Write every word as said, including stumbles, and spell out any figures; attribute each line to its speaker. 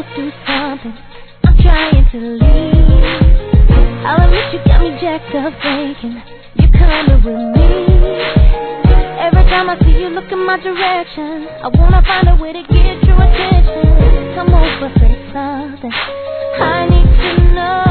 Speaker 1: do something. I'm trying to leave. I'll admit you got me jacked up thinking you're coming with me. Every time I see you look in my direction, I wanna find a way to get your attention. Come over, say something. I need to know.